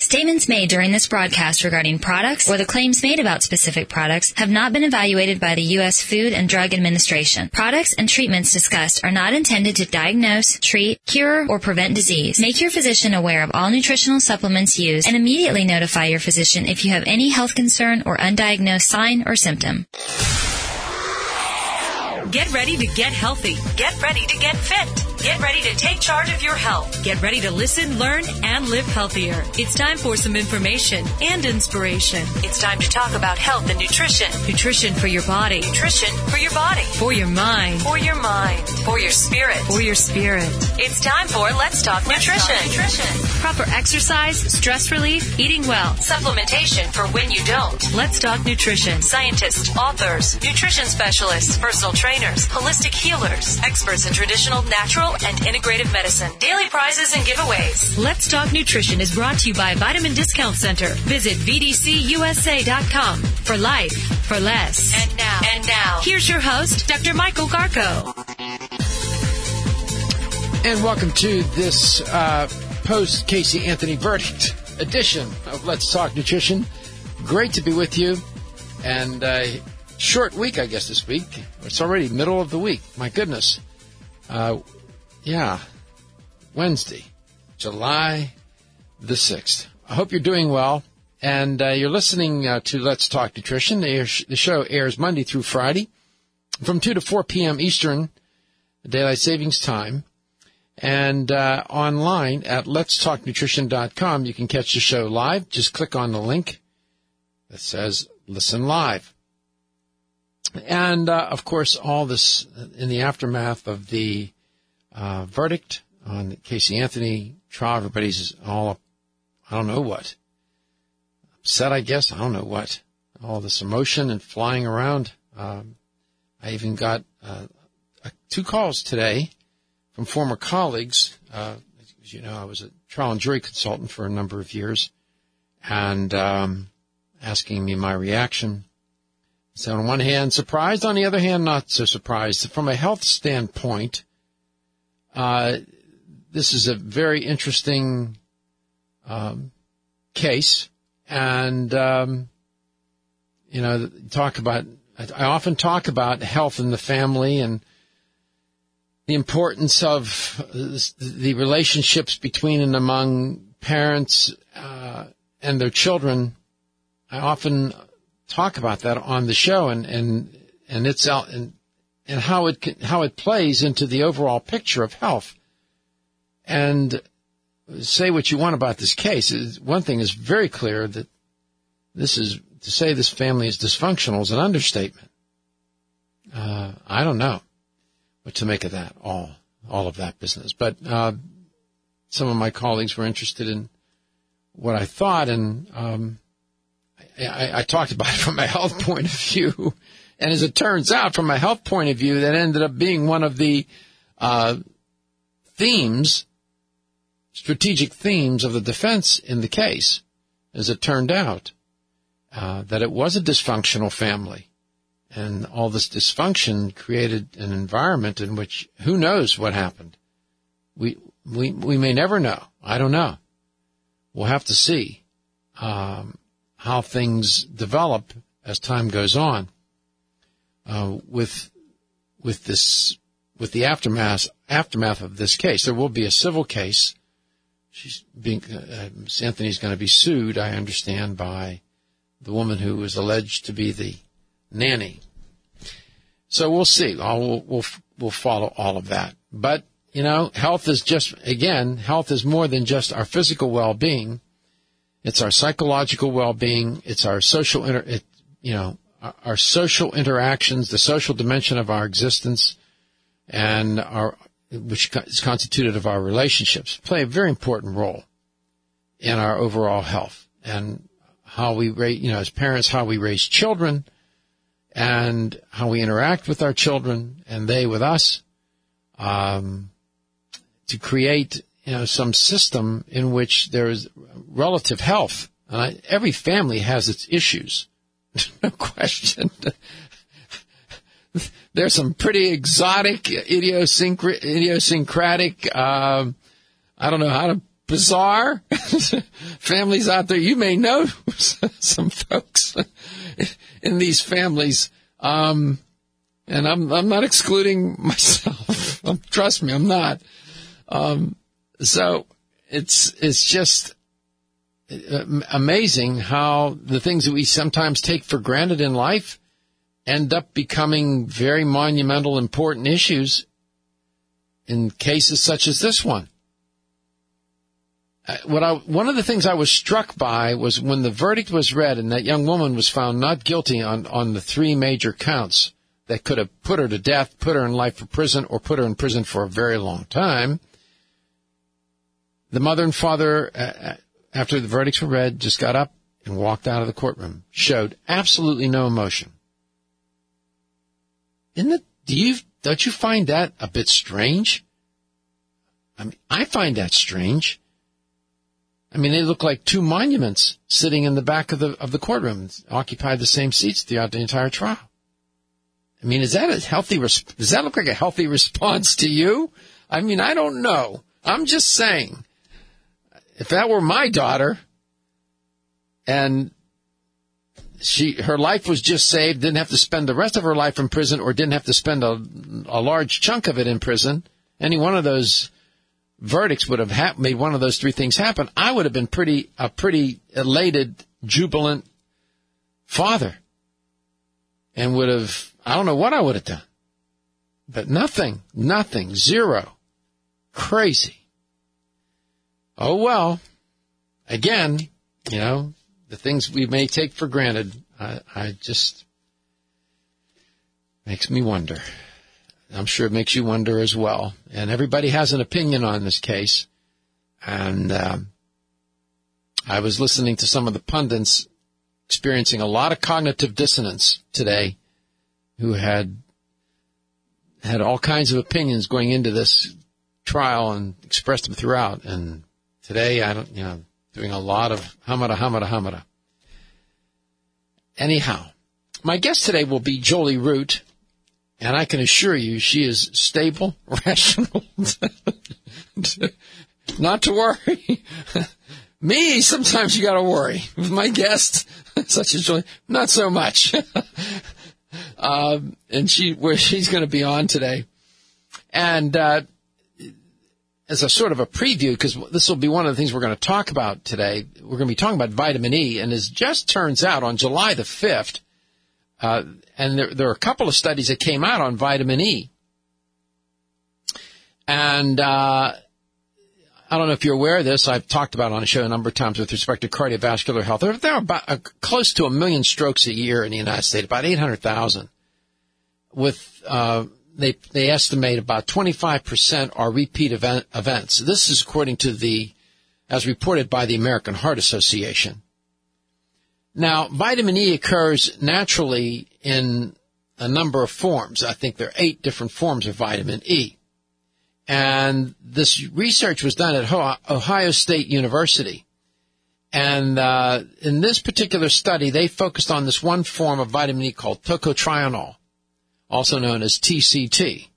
Statements made during this broadcast regarding products or the claims made about specific products have not been evaluated by the U.S. Food and Drug Administration. Products and treatments discussed are not intended to diagnose, treat, cure, or prevent disease. Make your physician aware of all nutritional supplements used and immediately notify your physician if you have any health concern or undiagnosed sign or symptom. Get ready to get healthy. Get ready to get fit. Get ready to take charge of your health. Get ready to listen, learn, and live healthier. It's time for some information and inspiration. It's time to talk about health and nutrition. Nutrition for your body. Nutrition for your body. For your mind. For your mind. For your spirit. For your spirit. It's time for Let's Talk Nutrition. Proper exercise, stress relief, eating well, supplementation for when you don't. Let's Talk Nutrition. Scientists, authors, nutrition specialists, personal trainers, holistic healers, experts in traditional, natural, and integrative medicine. Daily prizes and giveaways. Let's Talk Nutrition is brought to you by Vitamin Discount Center. Visit VDCUSA.com for life, for less. And now, here's your host, Dr. Michael Garko. And welcome to this post-Casey Anthony verdict edition of Let's Talk Nutrition. Great to be with you. And short week, I guess, this week. It's already middle of the week. My goodness. Wednesday, July the 6th. I hope you're doing well. And you're listening to Let's Talk Nutrition. The show airs Monday through Friday from 2 to 4 p.m. Eastern Daylight Savings Time. And online at letstalknutrition.com, you can catch the show live. Just click on the link that says Listen Live. And, of course, all this in the aftermath of the verdict on the Casey Anthony trial. Everybody's all, I don't know what. Upset, I guess. I don't know what. All this emotion and flying around. I even got 2 calls today from former colleagues. As you know, I was a trial and jury consultant for a number of years, and asking me my reaction. So on one hand, surprised. On the other hand, not so surprised. From a health standpoint, this is a very interesting case. And, I often talk about health in the family and the importance of the relationships between and among parents and their children. I often talk about that on the show and it's out and how it plays into the overall picture of health. And say what you want about this case. One thing is very clear, that to say this family is dysfunctional is an understatement. I don't know what to make of that, all of that business. But some of my colleagues were interested in what I thought, and I talked about it from a health point of view. And as it turns out, from a health point of view, that ended up being one of the strategic themes of the defense in the case, as it turned out, that it was a dysfunctional family. And all this dysfunction created an environment in which who knows what happened. We may never know. I don't know. We'll have to see how things develop as time goes on. With the aftermath of this case, there will be a civil case. Anthony's going to be sued, I understand, by the woman who was alleged to be the nanny. So we'll see. We'll follow all of that. But health is more than just our physical well-being. It's our psychological well-being. It's our social our social interactions, the social dimension of our existence, and which is constituted of our relationships, play a very important role in our overall health and how we raise, as parents, how we raise children and how we interact with our children and they with us, to create, some system in which there is relative health. And every family has its issues. No question. There's some pretty exotic, idiosyncratic, I don't know how to bizarre? Families out there, you may know some folks in these families, and I'm not excluding myself. Trust me, I'm not. So it's just amazing how the things that we sometimes take for granted in life end up becoming very monumental, important issues in cases such as this one. One of the things I was struck by was when the verdict was read and that young woman was found not guilty on the three major counts that could have put her to death, put her in life for prison, or put her in prison for a very long time. The mother and father, after the verdicts were read, just got up and walked out of the courtroom, showed absolutely no emotion. Don't you find that a bit strange? I mean, I find that strange. I mean, they look like two monuments sitting in the back of the courtroom, occupied the same seats throughout the entire trial. I mean, does that look like a healthy response to you? I mean, I don't know. I'm just saying, if that were my daughter and her life was just saved, didn't have to spend the rest of her life in prison, or didn't have to spend a large chunk of it in prison, any one of those verdicts would have made one of those three things happen, I would have been a pretty elated, jubilant father, and would have, I don't know what I would have done. But nothing, zero. Crazy. Oh, well, again, the things we may take for granted, I just, makes me wonder. I'm sure it makes you wonder as well. And everybody has an opinion on this case. And I was listening to some of the pundits experiencing a lot of cognitive dissonance today, who had all kinds of opinions going into this trial and expressed them throughout. And today, doing a lot of hamada. Anyhow, my guest today will be Jolie Root, and I can assure you she is stable, rational, not to worry. Me, sometimes you got to worry. With my guest, such as Jolie, not so much. And she's going to be on today. And as a sort of a preview, because this will be one of the things we're going to talk about today, we're going to be talking about vitamin E. And as just turns out, on July the 5th, and there are a couple of studies that came out on vitamin E. And I don't know if you're aware of this. I've talked about it on the show a number of times with respect to cardiovascular health. There are about close to 1 million strokes a year in the United States, about 800,000. With they estimate about 25% are repeat events. This is according to as reported by the American Heart Association. Now, vitamin E occurs naturally in a number of forms. I think there are 8 different forms of vitamin E. And this research was done at Ohio State University. And in this particular study, they focused on this one form of vitamin E called tocotrienol, also known as TCT.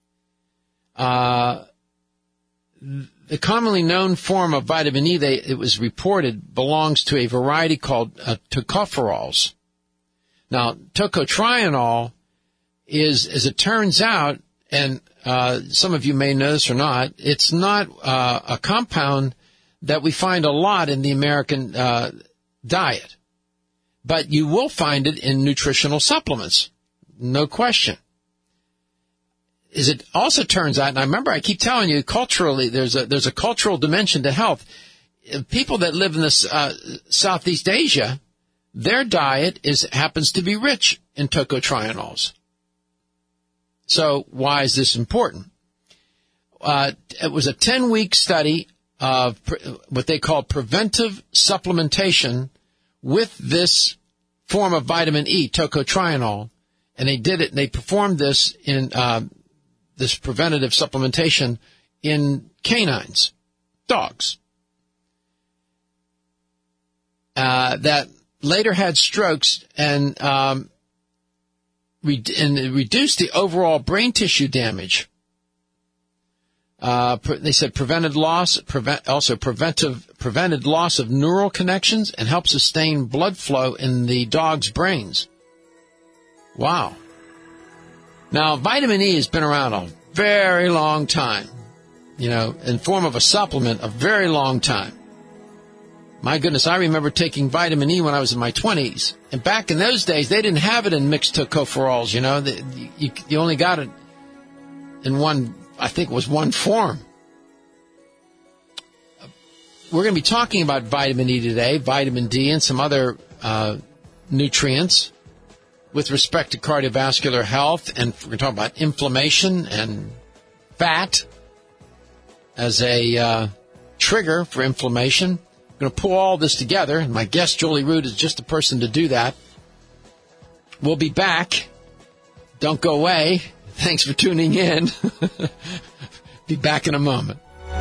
The commonly known form of vitamin E, it was reported, belongs to a variety called tocopherols. Now, tocotrienol is, as it turns out, and some of you may know this or not, it's not a compound that we find a lot in the American diet. But you will find it in nutritional supplements, no question. As it also turns out, and I remember I keep telling you, culturally, there's a cultural dimension to health. People that live in this Southeast Asia, their diet happens to be rich in tocotrienols. So why is this important? It was a 10-week study of what they call preventive supplementation with this form of vitamin E, tocotrienol, and they performed this in this preventative supplementation in canines, dogs, that later had strokes and reduced the overall brain tissue damage They said prevented loss of neural connections and helps sustain blood flow in the dog's brains. Wow. Now, vitamin E has been around a very long time, in form of a supplement, a very long time. My goodness, I remember taking vitamin E when I was in my 20s. And back in those days, they didn't have it in mixed tocopherols, You only got it in one form. We're going to be talking about vitamin E today, vitamin D, and some other nutrients with respect to cardiovascular health. And we're going to talk about inflammation and fat as a trigger for inflammation. I'm going to pull all this together, and my guest, Jolie Root, is just the person to do that. We'll be back. Don't go away. Thanks for tuning in. Be back in a moment.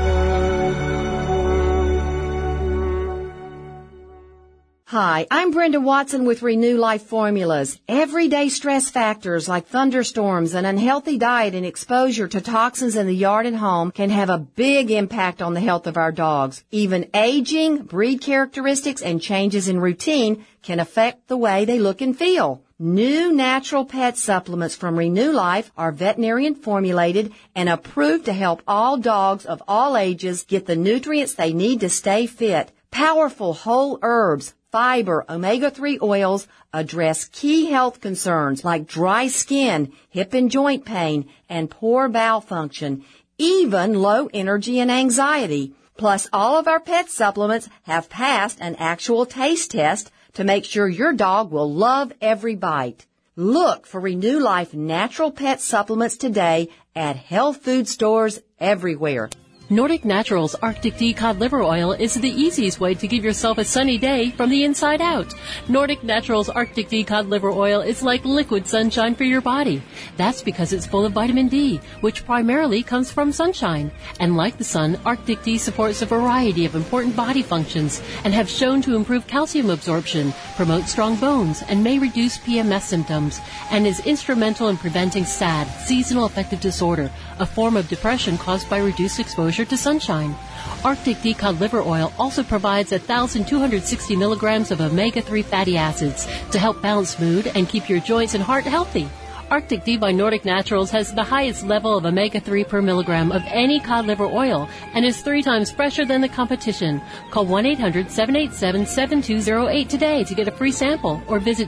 Hi, I'm Brenda Watson with Renew Life Formulas. Everyday stress factors like thunderstorms, an unhealthy diet, and exposure to toxins in the yard and home can have a big impact on the health of our dogs. Even aging, breed characteristics, and changes in routine can affect the way they look and feel. New natural pet supplements from Renew Life are veterinarian formulated and approved to help all dogs of all ages get the nutrients they need to stay fit. Powerful whole herbs, fiber, omega-3 oils address key health concerns like dry skin, hip and joint pain, and poor bowel function, even low energy and anxiety. Plus, all of our pet supplements have passed an actual taste test to make sure your dog will love every bite. Look for Renew Life natural pet supplements today at health food stores everywhere. Nordic Naturals Arctic D cod liver oil is the easiest way to give yourself a sunny day from the inside out. Nordic Naturals Arctic D cod liver oil is like liquid sunshine for your body. That's because it's full of vitamin D, which primarily comes from sunshine. And like the sun, Arctic D supports a variety of important body functions and have shown to improve calcium absorption, promote strong bones, and may reduce PMS symptoms, and is instrumental in preventing SAD, seasonal affective disorder, a form of depression caused by reduced exposure to sunshine. Arctic D cod liver oil also provides 1,260 milligrams of omega-3 fatty acids to help balance mood and keep your joints and heart healthy. Arctic D by Nordic Naturals has the highest level of omega-3 per milligram of any cod liver oil and is 3 times fresher than the competition. Call 1-800-787-7208 today to get a free sample or visit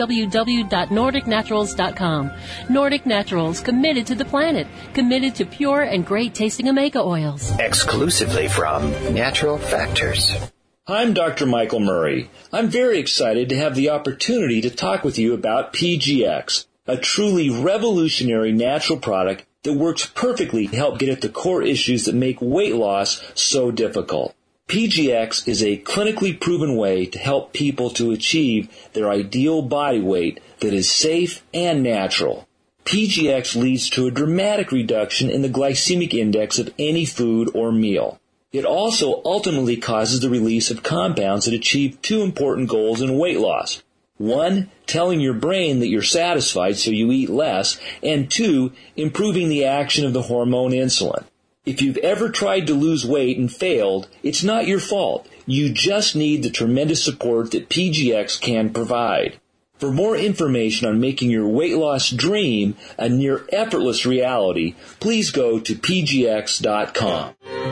www.nordicnaturals.com. Nordic Naturals, committed to the planet, committed to pure and great-tasting omega oils. Exclusively from Natural Factors. I'm Dr. Michael Murray. I'm very excited to have the opportunity to talk with you about PGX, a truly revolutionary natural product that works perfectly to help get at the core issues that make weight loss so difficult. PGX is a clinically proven way to help people to achieve their ideal body weight that is safe and natural. PGX leads to a dramatic reduction in the glycemic index of any food or meal. It also ultimately causes the release of compounds that achieve 2 important goals in weight loss. 1, telling your brain that you're satisfied so you eat less, and 2, improving the action of the hormone insulin. If you've ever tried to lose weight and failed, it's not your fault. You just need the tremendous support that PGX can provide. For more information on making your weight loss dream a near effortless reality, please go to pgx.com.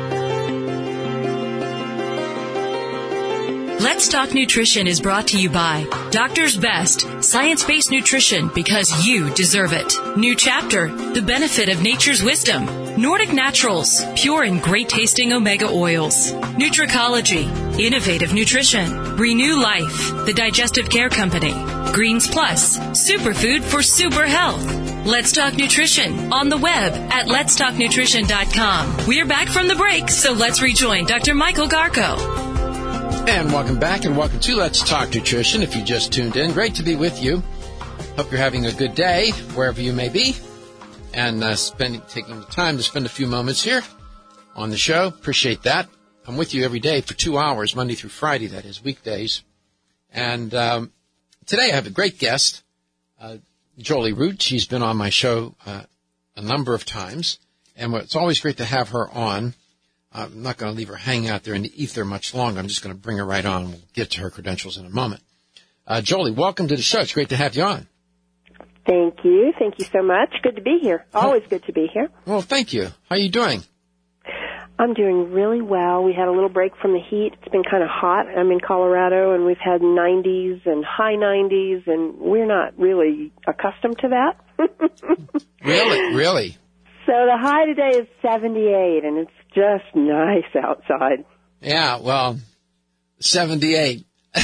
Let's Talk Nutrition is brought to you by Doctor's Best, science-based nutrition because you deserve it. New chapter, the benefit of nature's wisdom. Nordic Naturals, pure and great-tasting omega oils. Nutricology, innovative nutrition. Renew Life, the digestive care company. Greens Plus, superfood for super health. Let's Talk Nutrition on the web at letstalknutrition.com. We're back from the break, so let's rejoin Dr. Michael Garko. And welcome back and welcome to Let's Talk Nutrition. If you just tuned in, great to be with you. Hope you're having a good day wherever you may be and taking the time to spend a few moments here on the show. Appreciate that. I'm with you every day for 2 hours, Monday through Friday, that is, weekdays. And today I have a great guest, Jolie Root. She's been on my show a number of times. And it's always great to have her on. I'm not going to leave her hanging out there in the ether much longer. I'm just going to bring her right on. We'll get to her credentials in a moment. Jolie, welcome to the show. It's great to have you on. Thank you. Thank you so much. Good to be here. Always good to be here. Well, thank you. How are you doing? I'm doing really well. We had a little break from the heat. It's been kind of hot. I'm in Colorado, and we've had 90s and high 90s, and we're not really accustomed to that. Really? So the high today is 78, and it's just nice outside. Yeah, well, 78.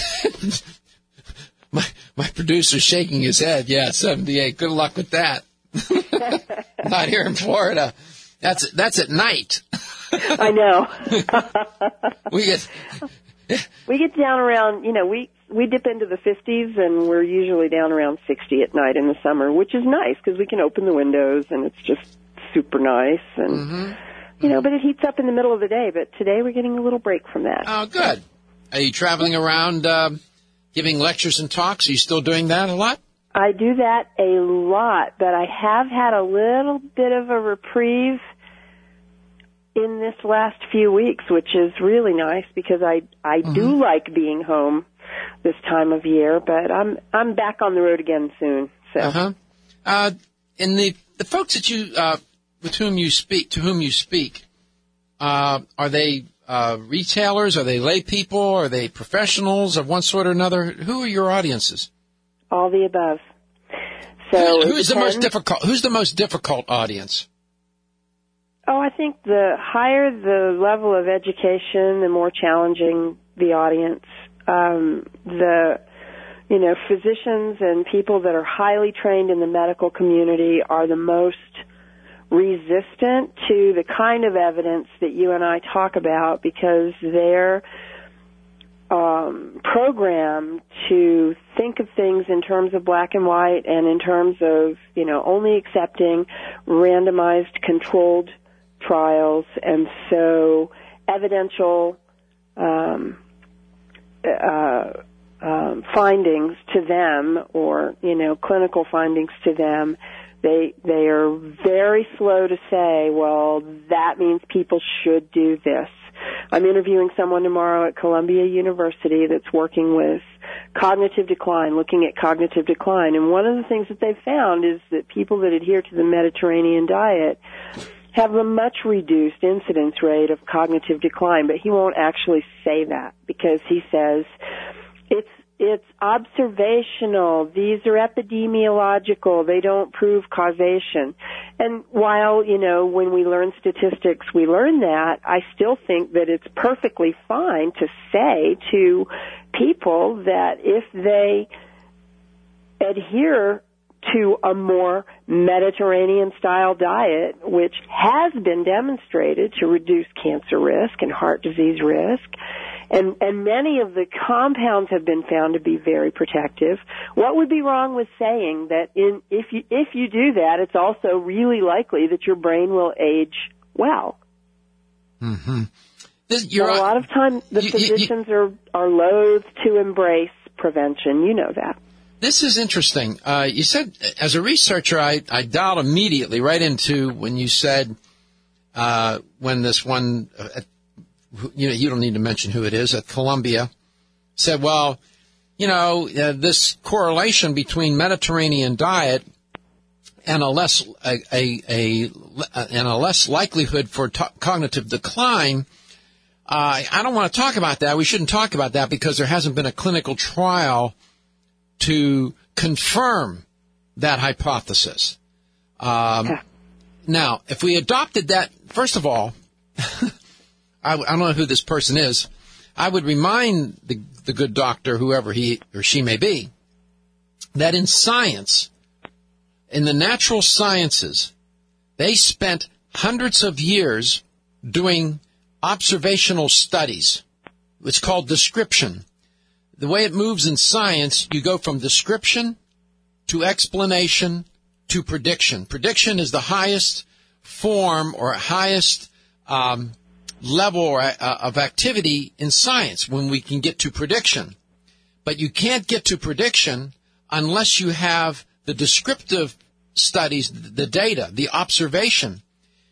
My producer's shaking his head. Yeah, 78. Good luck with that. Not here in Florida. That's at night. I know. we get down around, we dip into the 50s, and we're usually down around 60 at night in the summer, which is nice because we can open the windows, and it's just super nice. And, but it heats up in the middle of the day. But today we're getting a little break from that. Oh, good. Are you traveling around giving lectures and talks? Are you still doing that a lot? I do that a lot, but I have had a little bit of a reprieve in this last few weeks, which is really nice because I do like being home this time of year, but I'm back on the road again soon. So, and the folks that you to whom you speak, are they retailers? Are they lay people? Are they professionals of one sort or another? Who are your audiences? All the above. So who's the most difficult? Who's the most difficult audience? Oh, I think the higher the level of education, the more challenging the audience. Physicians and people that are highly trained in the medical community are the most resistant to the kind of evidence that you and I talk about because they're programmed to think of things in terms of black and white and in terms of, only accepting randomized controlled trials, and so evidential findings to them, or clinical findings to them, they are very slow to say, well, that means people should do this. I'm interviewing someone tomorrow at Columbia University that's working with cognitive decline, looking at cognitive decline, and one of the things that they've found is that people that adhere to the Mediterranean diet have a much reduced incidence rate of cognitive decline, but he won't actually say that because he says it's observational. These are epidemiological. They don't prove causation. And while, when we learn statistics, we learn that, I still think that it's perfectly fine to say to people that if they adhere to a more Mediterranean-style diet, which has been demonstrated to reduce cancer risk and heart disease risk, and many of the compounds have been found to be very protective. What would be wrong with saying that if you do that, it's also really likely that your brain will age well? Mm-hmm. So a lot of times the physicians are loath to embrace prevention. You know that. This is interesting. You said, as a researcher, I dialed immediately right into when you said when this one, you don't need to mention who it is, at Columbia, said, well, this correlation between Mediterranean diet and a less likelihood for cognitive decline. I don't want to talk about that. We shouldn't talk about that because there hasn't been a clinical trial to confirm that hypothesis. Now, if we adopted that, first of all, I don't know who this person is. I would remind the good doctor, whoever he or she may be, that in science, in the natural sciences, they spent hundreds of years doing observational studies. It's called description. The way it moves in science, you go from description to explanation to prediction. Prediction is the highest form or highest level of activity in science when we can get to prediction. But you can't get to prediction unless you have the descriptive studies, the data, the observation.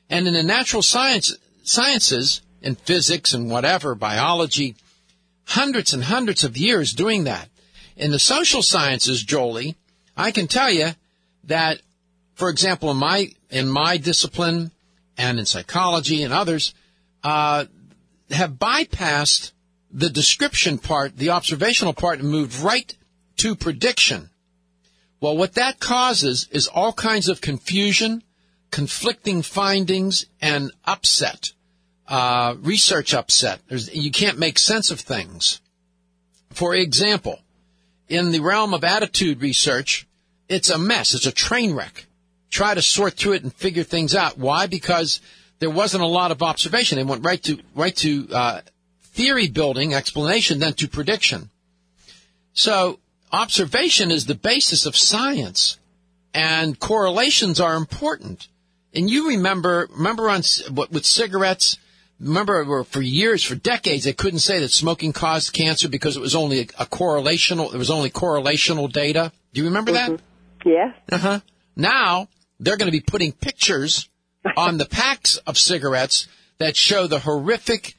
And in the natural sciences, in physics and whatever, biology, hundreds and hundreds of years doing that. In the social sciences, Jolie, I can tell you that, for example, in my discipline and in psychology and others, have bypassed the description part, the observational part, and moved right to prediction. Well, what that causes is all kinds of confusion, conflicting findings, and upset, research upset. You can't make sense of things. For example, in the realm of attitude research, it's a mess. It's a train wreck. Try to sort through it and figure things out. Why? Because there wasn't a lot of observation. They went right to theory building, explanation, then to prediction. So observation is the basis of science, and correlations are important. And you remember with cigarettes, remember for years, for decades, they couldn't say that smoking caused cancer because it was only correlational data. Do you remember that? Yeah. Uh-huh. Now, they're going to be putting pictures on the packs of cigarettes that show the horrific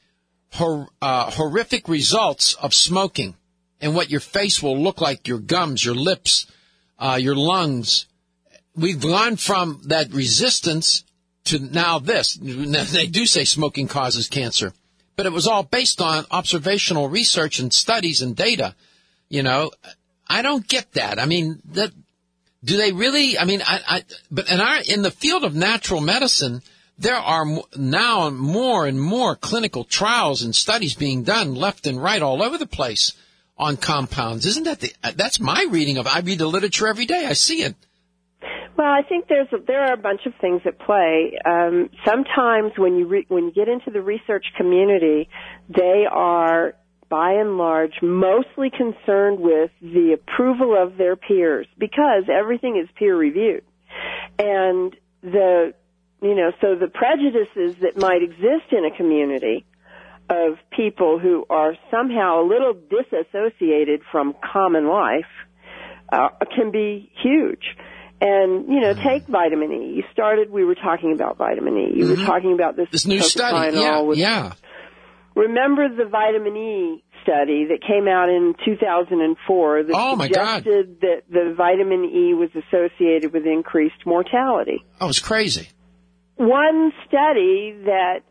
results of smoking and what your face will look like, your gums, your lips, your lungs. We've gone from that resistance to now this. They do say smoking causes cancer, but it was all based on observational research and studies and data. You know, I don't get that. I mean, do they really? I mean, but in the field of natural medicine, there are now more and more clinical trials and studies being done left and right all over the place on compounds. Isn't that that's my reading of it? I read the literature every day. I see it. Well, I think there are a bunch of things at play. Sometimes when you get into the research community, they are, by and large, mostly concerned with the approval of their peers because everything is peer reviewed. And so the prejudices that might exist in a community of people who are somehow a little disassociated from common life can be huge. And, take vitamin E. We were talking about vitamin E. You were talking about this new study. Yeah. Remember the vitamin E study that came out in 2004 that suggested that the vitamin E was associated with increased mortality? Oh, it was crazy. One study that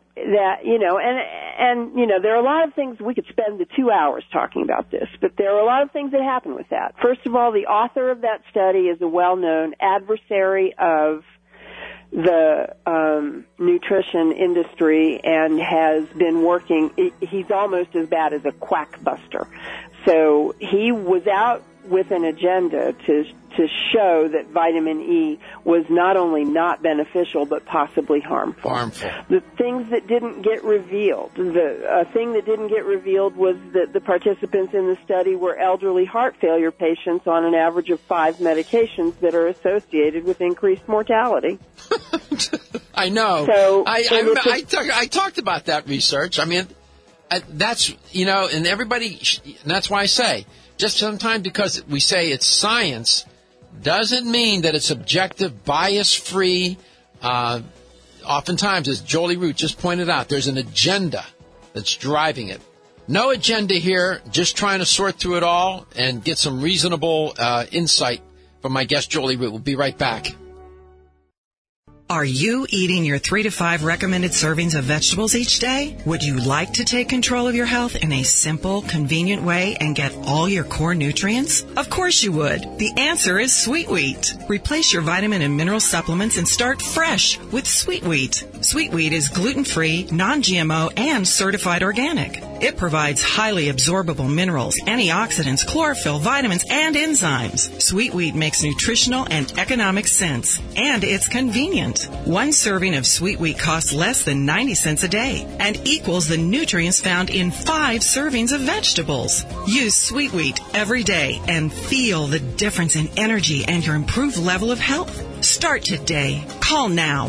there are a lot of things, we could spend the 2 hours talking about this, but there are a lot of things that happen with that. First of all, the author of that study is a well-known adversary of the nutrition industry and has been working, he's almost as bad as a quack buster. So he was out with an agenda to show that vitamin E was not only not beneficial but possibly harmful. The things that didn't get revealed, the thing that didn't get revealed was that the participants in the study were elderly heart failure patients on an average of 5 medications that are associated with increased mortality. I know. So I talked about that research. I mean, that's, and everybody, and that's why I say, just sometimes because we say it's science doesn't mean that it's objective, bias-free. Oftentimes, as Jolie Root just pointed out, there's an agenda that's driving it. No agenda here, just trying to sort through it all and get some reasonable insight from my guest, Jolie Root. We'll be right back. Are you eating your 3 to 5 recommended servings of vegetables each day? Would you like to take control of your health in a simple, convenient way and get all your core nutrients? Of course you would. The answer is Sweet Wheat. Replace your vitamin and mineral supplements and start fresh with Sweet Wheat. Sweet Wheat is gluten-free, non-GMO, and certified organic. It provides highly absorbable minerals, antioxidants, chlorophyll, vitamins, and enzymes. Sweet Wheat makes nutritional and economic sense, and it's convenient. 1 serving of Sweet Wheat costs less than 90 cents a day and equals the nutrients found in 5 servings of vegetables. Use Sweet Wheat every day and feel the difference in energy and your improved level of health. Start today. Call now.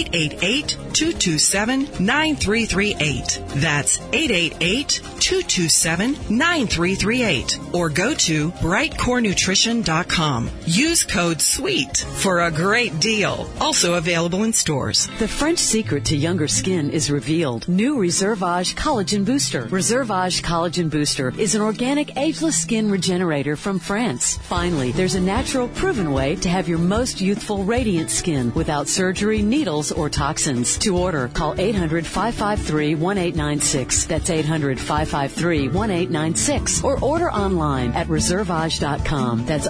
888-227-9338. That's 888-227-9338. Or go to brightcorenutrition.com. Use code SWEET for a great deal. Also available in stores. The French secret to younger skin is revealed. New Reservage Collagen Booster. Reservage Collagen Booster is an organic ageless skin regenerator from France. Finally, there's a natural proven way to have your most youthful radiant skin without surgery, needles, or toxins. To order, call 800-553-1896. That's 800-553-1896. Or order online at reservage.com. That's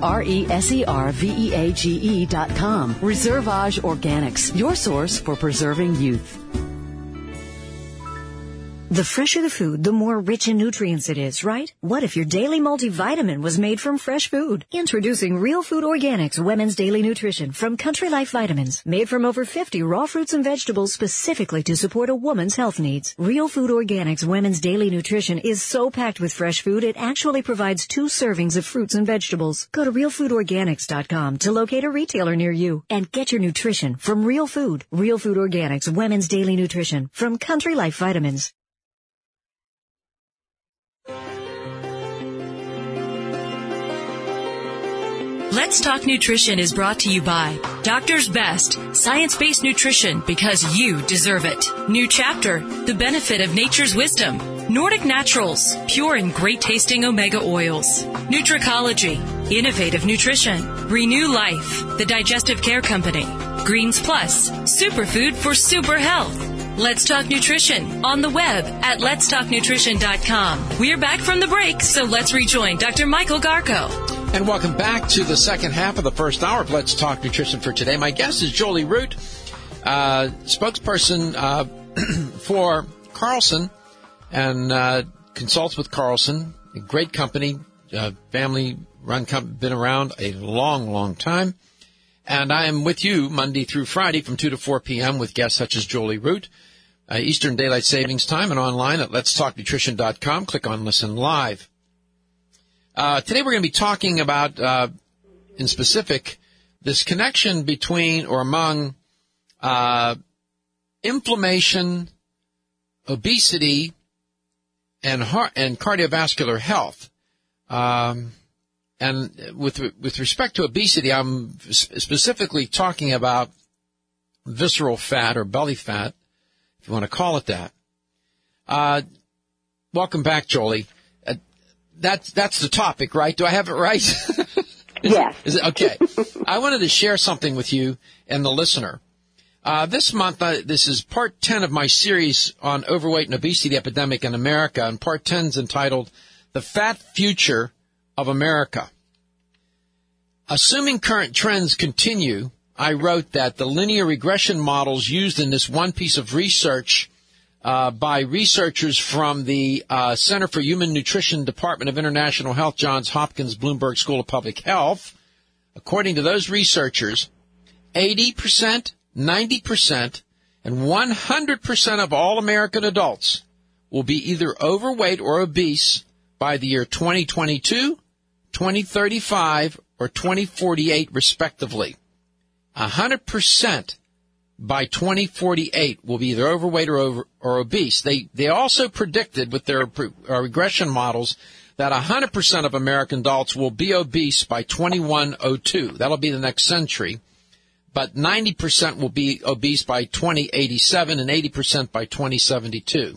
RESERVEAGE.com. Reservage Organics, your source for preserving youth. The fresher the food, the more rich in nutrients it is, right? What if your daily multivitamin was made from fresh food? Introducing Real Food Organics Women's Daily Nutrition from Country Life Vitamins. Made from over 50 raw fruits and vegetables specifically to support a woman's health needs. Real Food Organics Women's Daily Nutrition is so packed with fresh food, it actually provides 2 servings of fruits and vegetables. Go to realfoodorganics.com to locate a retailer near you and get your nutrition from real food. Real Food Organics Women's Daily Nutrition from Country Life Vitamins. Let's Talk Nutrition is brought to you by Doctor's Best, science-based nutrition because you deserve it. New Chapter, the benefit of nature's wisdom. Nordic Naturals, pure and great-tasting omega oils. Nutricology, innovative nutrition. Renew Life, the digestive care company. Greens Plus, superfood for super health. Let's Talk Nutrition on the web at letstalknutrition.com. We're back from the break, so let's rejoin Dr. Michael Garko. And welcome back to the second half of the first hour of Let's Talk Nutrition for today. My guest is Jolie Root, spokesperson for Carlson, and consults with Carlson, a great company, family-run company, been around a long, long time. And I am with you Monday through Friday from 2 to 4 p.m. with guests such as Jolie Root, Eastern Daylight Savings Time, and online at letstalknutrition.com. Click on Listen Live. Today we're going to be talking about, in specific, this connection between or among inflammation, obesity, and cardiovascular health. And with respect to obesity, I'm specifically talking about visceral fat or belly fat, if you want to call it that. Welcome back, Jolie. That's the topic, right? Do I have it right? Yes. Is it okay? I wanted to share something with you and the listener. This month, this is part 10 of my series on overweight and obesity epidemic in America, and part 10 is entitled The Fat Future of America. Assuming current trends continue, I wrote that the linear regression models used in this one piece of research by researchers from the Center for Human Nutrition, Department of International Health, Johns Hopkins Bloomberg School of Public Health, according to those researchers, 80%, 90%, and 100% of all American adults will be either overweight or obese by the year 2022, 2035, or 2048, respectively. 100% by 2048 will be either overweight or obese. They also predicted with their regression models that 100% of American adults will be obese by 2102. That'll be the next century. But 90% will be obese by 2087 and 80% by 2072.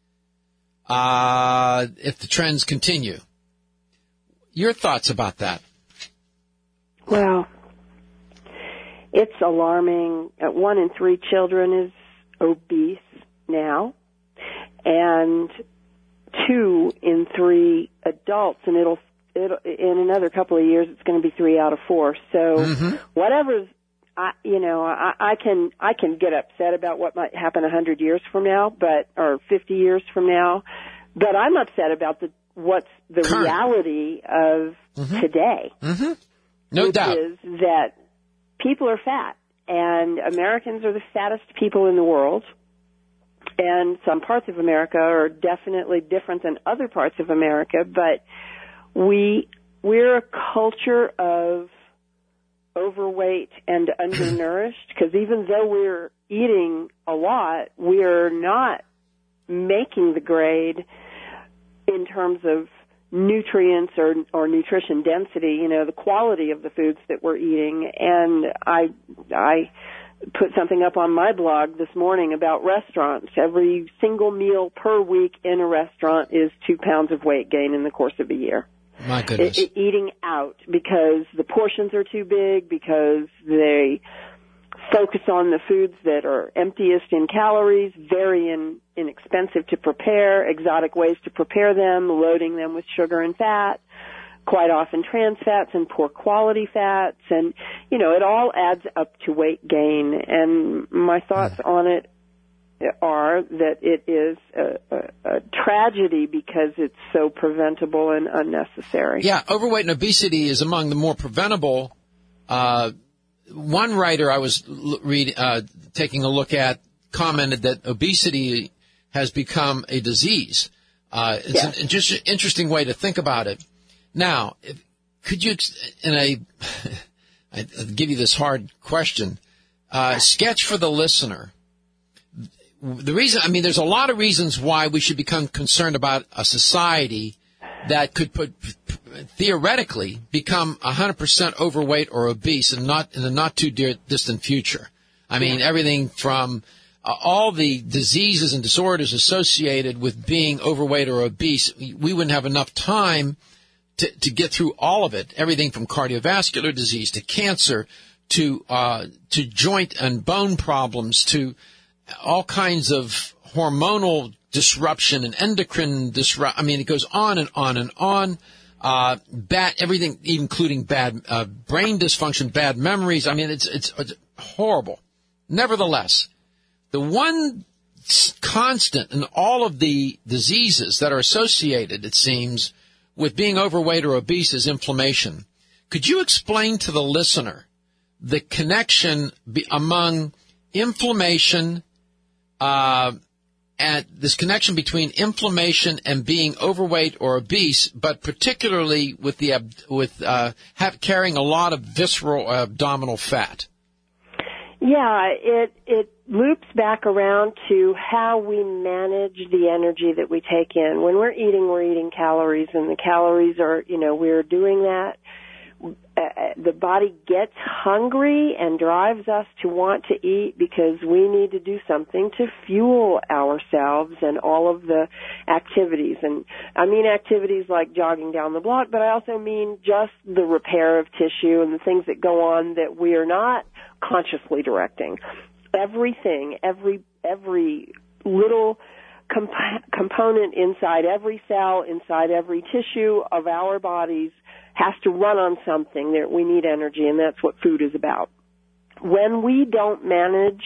If the trends continue. Your thoughts about that? Well, it's alarming. 1 in 3 children is obese now, and 2 in 3 adults, and it'll in another couple of years it's going to be 3 out of 4. So whatever's, I can get upset about what might happen 100 years from now, or 50 years from now, but I'm upset about what's the current reality of today. No doubt. Which is that people are fat, and Americans are the fattest people in the world, and some parts of America are definitely different than other parts of America, but we're a culture of overweight and undernourished, because even though we're eating a lot, we're not making the grade in terms of nutrients or nutrition density, the quality of the foods that we're eating. And I put something up on my blog this morning about restaurants. Every single meal per week in a restaurant is 2 pounds of weight gain in the course of a year. My goodness. Eating out because the portions are too big, because they focus on the foods that are emptiest in calories, very inexpensive to prepare, exotic ways to prepare them, loading them with sugar and fat, quite often trans fats and poor quality fats. And, it all adds up to weight gain. And my thoughts on it are that it is a tragedy because it's so preventable and unnecessary. Yeah, overweight and obesity is among the more preventable. One writer I was taking a look at commented that obesity has become a disease. It's just an interesting way to think about it. Now, could you, I'll give you this hard question, sketch for the listener. The reason, there's a lot of reasons why we should become concerned about a society that could theoretically become 100% overweight or obese and not in the not too distant future. Everything from all the diseases and disorders associated with being overweight or obese, we wouldn't have enough time to get through all of it. Everything from cardiovascular disease to cancer to joint and bone problems to all kinds of hormonal disruption and endocrine disruption. It goes on and on and on. Bad everything, including bad brain dysfunction, bad memories. It's horrible. Nevertheless, the one constant in all of the diseases that are associated, it seems, with being overweight or obese is inflammation. Could you explain to the listener the connection among inflammation, and this connection between inflammation and being overweight or obese, but particularly with carrying a lot of visceral abdominal fat? Yeah, it loops back around to how we manage the energy that we take in. When we're eating calories, and the calories are, we're doing that. The body gets hungry and drives us to want to eat because we need to do something to fuel ourselves and all of the activities. And I mean activities like jogging down the block, but I also mean just the repair of tissue and the things that go on that we are not consciously directing. Everything, every little component inside every cell, inside every tissue of our bodies has to run on something. That we need energy, and that's what food is about. When we don't manage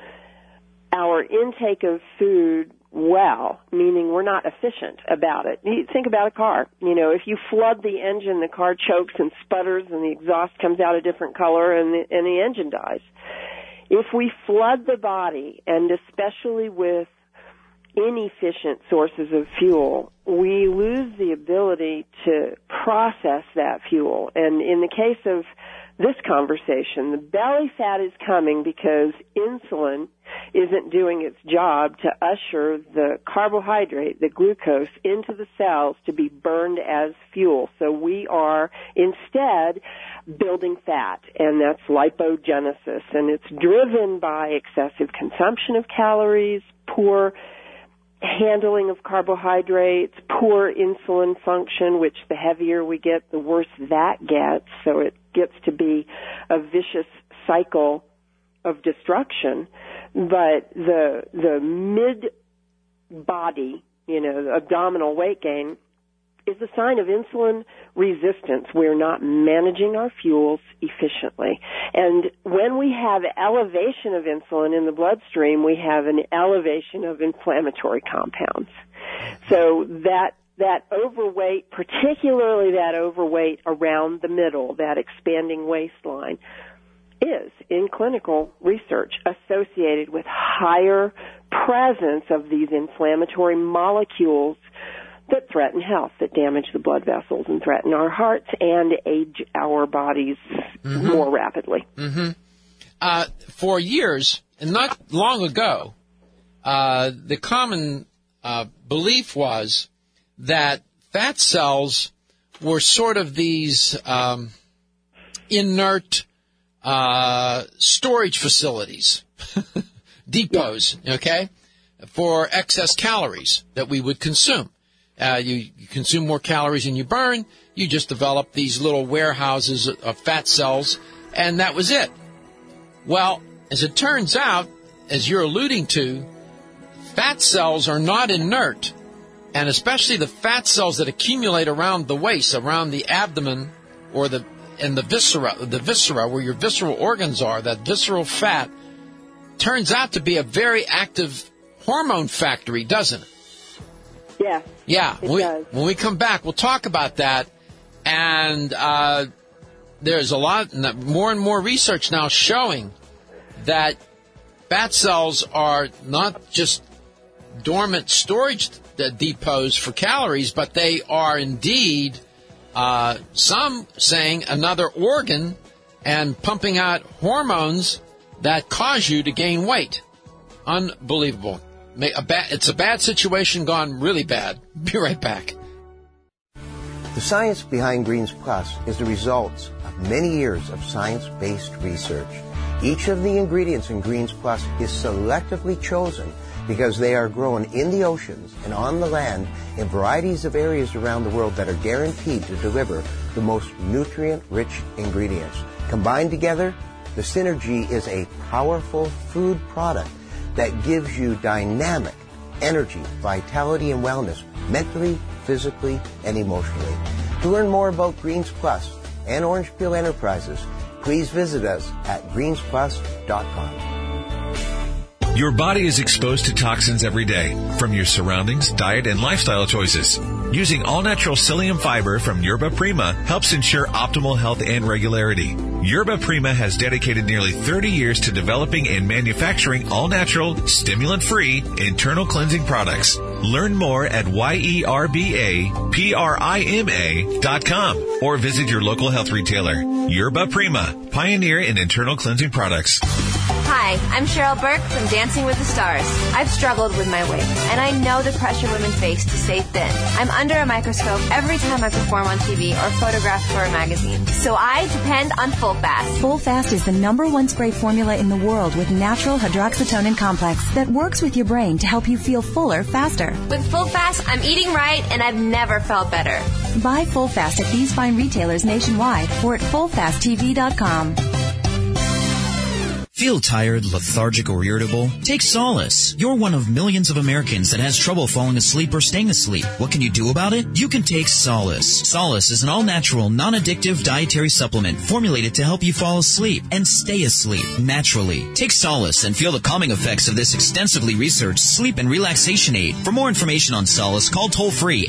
our intake of food well, meaning we're not efficient about it. Think about a car. If you flood the engine, the car chokes and sputters and the exhaust comes out a different color and the engine dies. If we flood the body, and especially with inefficient sources of fuel, we lose the ability to process that fuel. And in the case of this conversation, the belly fat is coming because insulin isn't doing its job to usher the carbohydrate, the glucose, into the cells to be burned as fuel. So we are instead building fat, and that's lipogenesis. And it's driven by excessive consumption of calories, poor handling of carbohydrates, poor insulin function, which the heavier we get, the worse that gets. So it gets to be a vicious cycle of destruction. But the mid-body, the abdominal weight gain, is a sign of insulin resistance. We're not managing our fuels efficiently. And when we have elevation of insulin in the bloodstream, we have an elevation of inflammatory compounds. So that overweight, particularly that overweight around the middle, that expanding waistline, is, in clinical research, associated with higher presence of these inflammatory molecules that threaten health, that damage the blood vessels and threaten our hearts and age our bodies more rapidly. For years, and not long ago, the common belief was that fat cells were sort of these inert storage facilities, depots, okay, for excess calories that we would consume. You consume more calories than you burn, you just develop these little warehouses of fat cells, and that was it. Well, as it turns out, as you're alluding to, fat cells are not inert, and especially the fat cells that accumulate around the waist, around the abdomen, or the viscera where your visceral organs are, that visceral fat, turns out to be a very active hormone factory, doesn't it? Yes. Yeah. It does. When we come back, we'll talk about that, and there's a lot, more and more research now showing that fat cells are not just dormant storage depots for calories, but they are indeed, some saying, another organ and pumping out hormones that cause you to gain weight. Unbelievable. It's a bad situation gone really bad. Be right back. The science behind Greens Plus is the results of many years of science-based research. Each of the ingredients in Greens Plus is selectively chosen because they are grown in the oceans and on the land in varieties of areas around the world that are guaranteed to deliver the most nutrient-rich ingredients. Combined together, the synergy is a powerful food product that gives you dynamic energy, vitality, and wellness mentally, physically, and emotionally. To learn more about Greens Plus and Orange Peel Enterprises, please visit us at greensplus.com. Your body is exposed to toxins every day from your surroundings, diet, and lifestyle choices. Using all-natural psyllium fiber from Yerba Prima helps ensure optimal health and regularity. Yerba Prima has dedicated nearly 30 years to developing and manufacturing all-natural, stimulant-free, internal cleansing products. Learn more at YerbaPrima.com or visit your local health retailer. Yerba Prima, pioneer in internal cleansing products. Hi, I'm Cheryl Burke from Dancing with the Stars. I've struggled with my weight, and I know the pressure women face to stay thin. I'm under a microscope every time I perform on TV or photograph for a magazine. So I depend on Full Fast. Full Fast is the #1 spray formula in the world with natural hydroxytonin complex that works with your brain to help you feel fuller faster. With Full Fast, I'm eating right, and I've never felt better. Buy Full Fast at these fine retailers nationwide or at fullfasttv.com. Feel tired, lethargic, or irritable? Take Solace. You're one of millions of Americans that has trouble falling asleep or staying asleep. What can you do about it? You can take Solace. Solace is an all-natural, non-addictive dietary supplement formulated to help you fall asleep and stay asleep naturally. Take Solace and feel the calming effects of this extensively researched sleep and relaxation aid. For more information on Solace, call toll-free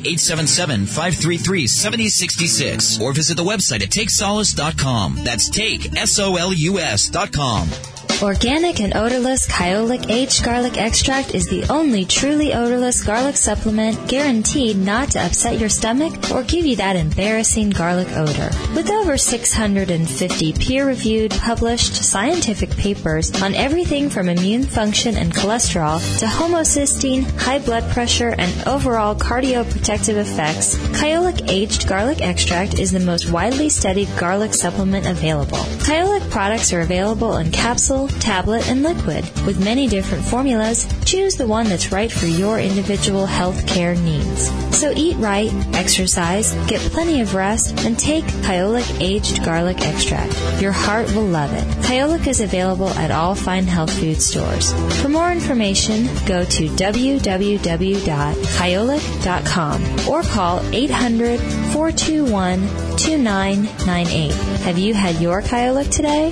877-533-7066 or visit the website at takesolace.com. That's TakeSolus.com. Organic and odorless Kyolic aged garlic extract is the only truly odorless garlic supplement guaranteed not to upset your stomach or give you that embarrassing garlic odor. With over 650 peer-reviewed, published scientific papers on everything from immune function and cholesterol to homocysteine, high blood pressure, and overall cardioprotective effects, Kyolic aged garlic extract is the most widely studied garlic supplement available. Kyolic products are available in capsule, tablet, and liquid. With many different formulas, choose the one that's right for your individual health care needs. So eat right, exercise, get plenty of rest, and take Kyolic aged garlic extract. Your heart will love it. Kyolic is available at all fine health food stores. For more information, go to www.kyolic.com or call 800-421-2998. Have you had your Kyolic today?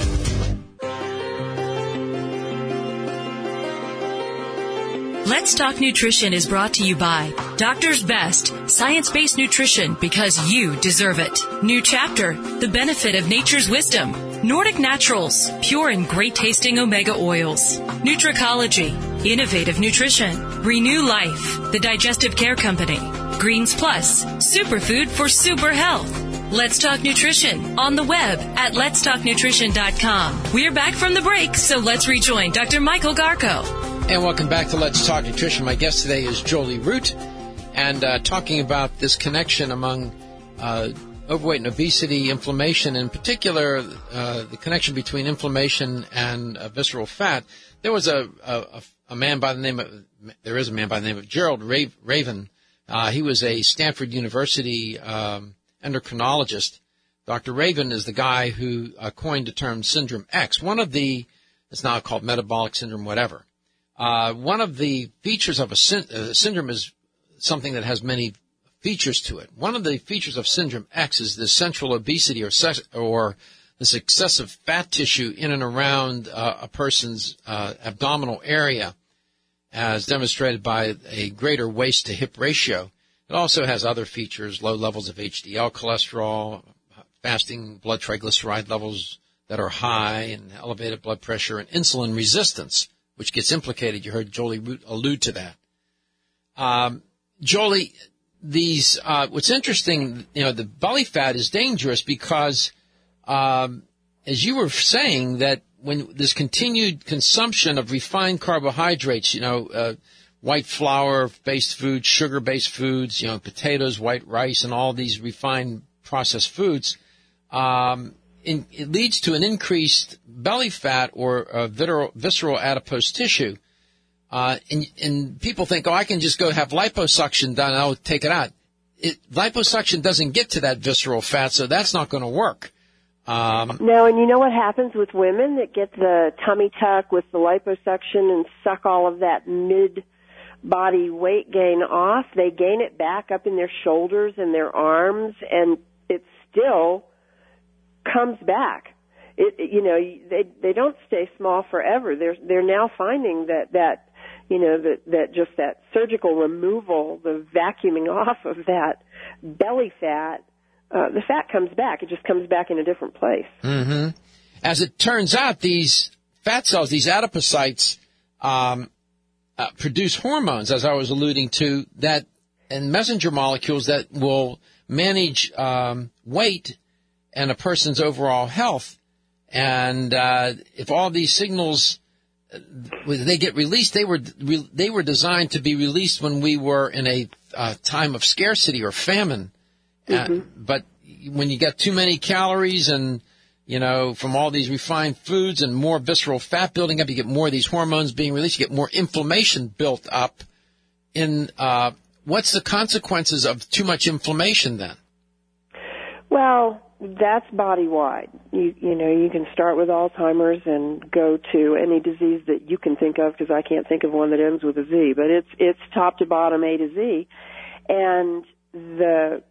Let's Talk Nutrition is brought to you by Doctor's Best, science-based nutrition because you deserve it. New chapter, the benefit of nature's wisdom. Nordic Naturals, pure and great-tasting omega oils. Nutricology, innovative nutrition. Renew Life, the digestive care company. Greens Plus, superfood for super health. Let's Talk Nutrition on the web at letstalknutrition.com. We're back from the break, so let's rejoin Dr. Michael Garko. And welcome back to Let's Talk Nutrition. My guest today is Jolie Root, and talking about this connection among overweight and obesity, inflammation, in particular, the connection between inflammation and visceral fat. There was a man by the name of Gerald Raven. He was a Stanford University endocrinologist. Dr. Raven is the guy who coined the term Syndrome X. It's now called metabolic syndrome, whatever. One of the features of a syndrome is something that has many features to it. One of the features of Syndrome X is the central obesity or this excessive fat tissue in and around a person's abdominal area, as demonstrated by a greater waist to hip ratio. It also has other features, low levels of HDL cholesterol, fasting blood triglyceride levels that are high, and elevated blood pressure, and insulin resistance, which gets implicated. You heard Jolie Root allude to that. Jolie, what's interesting, the belly fat is dangerous because, as you were saying, that when this continued consumption of refined carbohydrates, white flour-based foods, sugar-based foods, potatoes, white rice, and all these refined processed foods, it leads to an increased belly fat or visceral adipose tissue. And people think, I can just go have liposuction done and I'll take it out. Liposuction doesn't get to that visceral fat, so that's not going to work. No, and you know what happens with women that get the tummy tuck with the liposuction and suck all of that mid-body weight gain off? They gain it back up in their shoulders and their arms, and it still comes back. They don't stay small forever. They're now finding that just that surgical removal, the vacuuming off of that belly fat, the fat comes back. It just comes back in a different place. Mm-hmm. As it turns out, these fat cells, these adipocytes, produce hormones, as I was alluding to, and messenger molecules that will manage weight and a person's overall health. And if all these signals they get released, they were designed to be released when we were in a time of scarcity or famine. Mm-hmm. But when you get too many calories and, from all these refined foods and more visceral fat building up, you get more of these hormones being released, you get more inflammation built up. What's the consequences of too much inflammation then? Well, that's body-wide. You can start with Alzheimer's and go to any disease that you can think of, because I can't think of one that ends with a Z, but it's top to bottom, A to Z. And the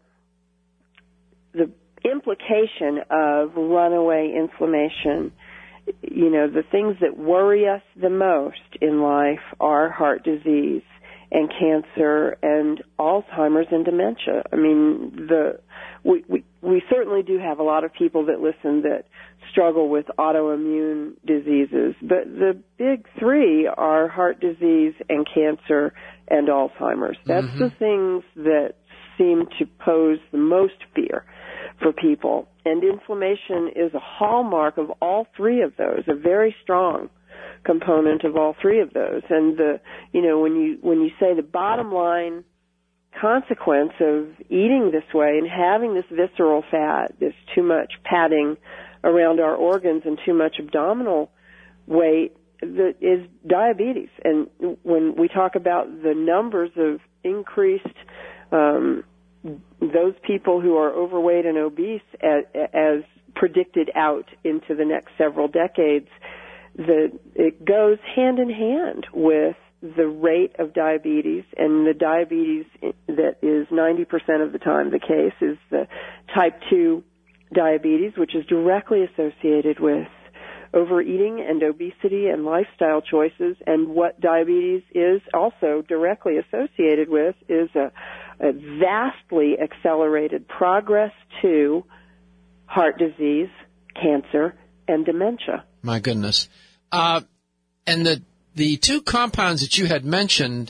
implication of runaway inflammation, the things that worry us the most in life are heart disease and cancer and Alzheimer's and dementia. I mean, we certainly do have a lot of people that listen that struggle with autoimmune diseases, but the big three are heart disease and cancer and Alzheimer's. That's mm-hmm. the things that seem to pose the most fear for people. And inflammation is a hallmark of all three of those, a very strong component of all three of those. And when you say the bottom line consequence of eating this way and having this visceral fat, this too much padding around our organs and too much abdominal weight, is diabetes. And when we talk about the numbers of increased those people who are overweight and obese as predicted out into the next several decades, it goes hand in hand with the rate of diabetes, and the diabetes that is 90% of the time the case is the type 2 diabetes, which is directly associated with overeating and obesity and lifestyle choices. And what diabetes is also directly associated with is a vastly accelerated progress to heart disease, cancer, and dementia. My goodness. And the two compounds that you had mentioned,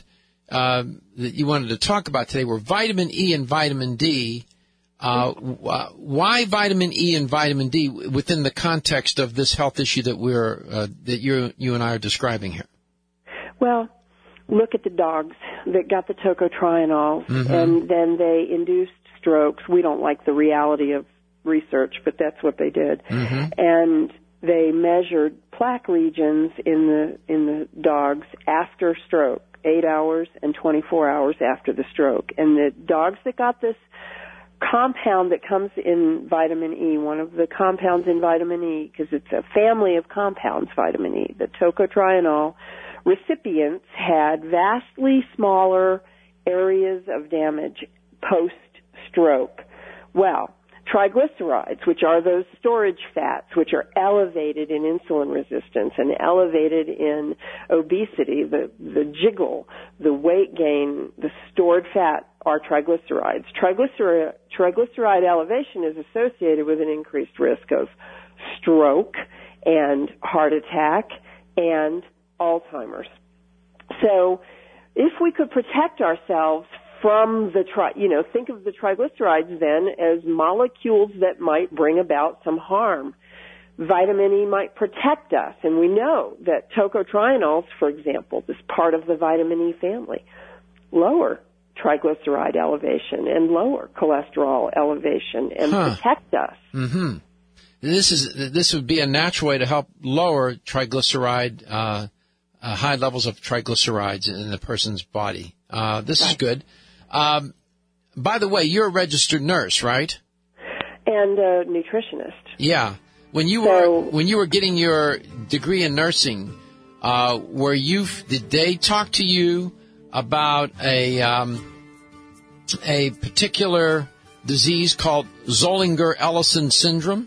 that you wanted to talk about today were vitamin E and vitamin D. Why vitamin E and vitamin D within the context of this health issue that that you and I are describing here? Well, look at the dogs that got the tocotrienols, and then they induced strokes. We don't like the reality of research, but that's what they did. And they measured plaque regions in the dogs after stroke, 8 hours and 24 hours after the stroke. And the dogs that got this compound that comes in vitamin E, one of the compounds in vitamin E, because it's a family of compounds, vitamin E, the tocotrienol recipients had vastly smaller areas of damage post-stroke. Well, triglycerides, which are those storage fats, which are elevated in insulin resistance and elevated in obesity, the jiggle, the weight gain, the stored fat are triglycerides. Triglyceride elevation is associated with an increased risk of stroke and heart attack and Alzheimer's. So if we could protect ourselves from think of the triglycerides then as molecules that might bring about some harm. Vitamin E might protect us, and we know that tocotrienols, for example, is part of the vitamin E family, lower triglyceride elevation and lower cholesterol elevation and protect us. This would be a natural way to help lower triglyceride, high levels of triglycerides in the person's body. This is good. By the way, you're a registered nurse, right? And a nutritionist. Yeah. When you were getting your degree in nursing, did they talk to you about a particular disease called Zollinger-Ellison syndrome?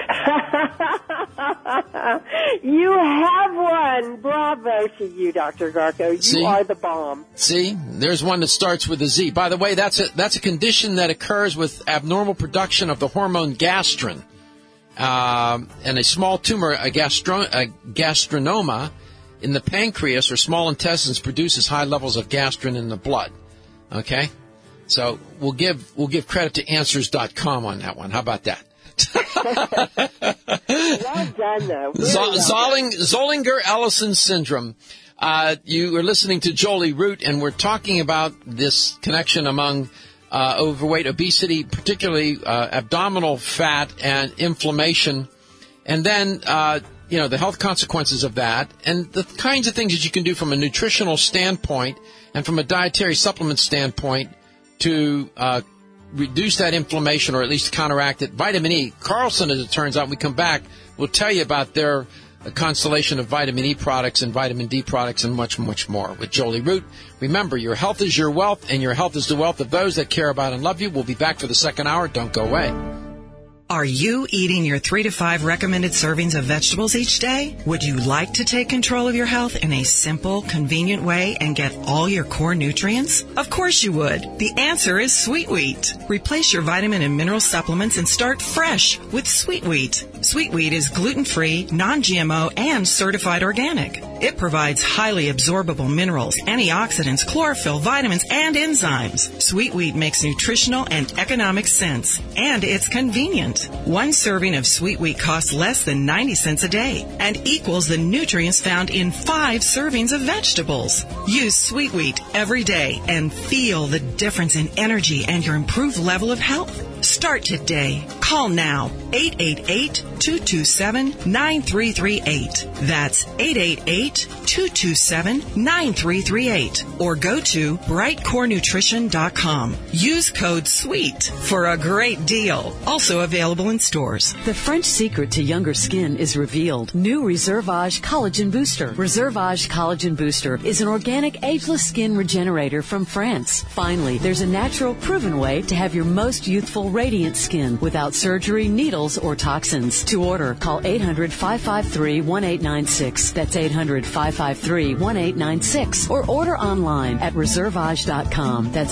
You have one. Bravo to you, Dr. Garko. You are the bomb. See, there's one that starts with a Z. By the way, that's a condition that occurs with abnormal production of the hormone gastrin. And a small tumor, a gastrinoma in the pancreas or small intestines produces high levels of gastrin in the blood. Okay? So we'll give credit to Answers.com on that one. How about that? Well done, though. Zollinger-Ellison syndrome. You are listening to Jolie Root, and we're talking about this connection among overweight, obesity, particularly abdominal fat and inflammation, and then the health consequences of that, and the kinds of things that you can do from a nutritional standpoint and from a dietary supplement standpoint to reduce that inflammation or at least counteract it. Vitamin E. Carlson, as it turns out, we come back, we'll tell you about their constellation of vitamin E products and vitamin D products and much, much more with Jolie Root. Remember, your health is your wealth, and your health is the wealth of those that care about and love you. We'll be back for the second hour. Don't go away. Are you eating your 3 to 5 recommended servings of vegetables each day? Would you like to take control of your health in a simple, convenient way and get all your core nutrients? Of course you would. The answer is Sweet Wheat. Replace your vitamin and mineral supplements and start fresh with Sweet Wheat. Sweet Wheat is gluten-free, non-GMO, and certified organic. It provides highly absorbable minerals, antioxidants, chlorophyll, vitamins, and enzymes. Sweet Wheat makes nutritional and economic sense, and it's convenient. One serving of Sweet Wheat costs less than 90 cents a day and equals the nutrients found in 5 servings of vegetables. Use Sweet Wheat every day and feel the difference in energy and your improved level of health. Start today. Call now. 888-227-9338. That's 888-227-9338. Or go to brightcorenutrition.com. Use code SWEET for a great deal. Also available in stores. The French secret to younger skin is revealed. New Reservage Collagen Booster. Reservage Collagen Booster is an organic ageless skin regenerator from France. Finally, there's a natural, proven way to have your most youthful, radiant skin without surgery, needles, or toxins. To order, call 800-553-1896. That's 800-553-1896. Or order online at reservage.com. That's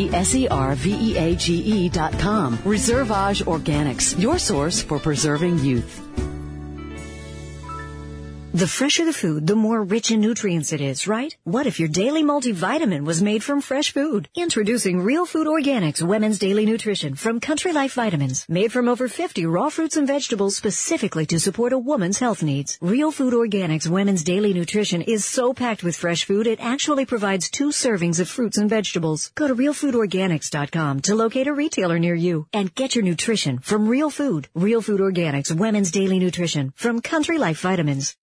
RESERVEAGE.com. Reservage Organics, your source for preserving youth. The fresher the food, the more rich in nutrients it is, right? What if your daily multivitamin was made from fresh food? Introducing Real Food Organics Women's Daily Nutrition from Country Life Vitamins. Made from over 50 raw fruits and vegetables specifically to support a woman's health needs. Real Food Organics Women's Daily Nutrition is so packed with fresh food, it actually provides 2 servings of fruits and vegetables. Go to realfoodorganics.com to locate a retailer near you and get your nutrition from real food. Real Food Organics Women's Daily Nutrition from Country Life Vitamins.